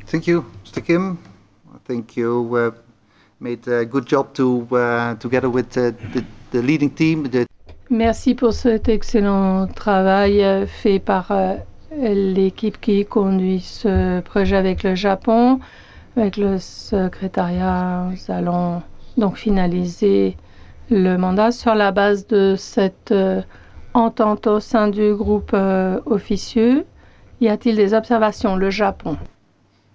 Thank you, Mr. Kim. I think you made a good job together with the leading team. Merci pour cet excellent travail fait par l'équipe qui conduit ce projet avec le Japon. Avec le secrétariat, nous allons donc finaliser le mandat sur la base de cette entente au sein du groupe officieux. Y a-t-il des observations? Le Japon.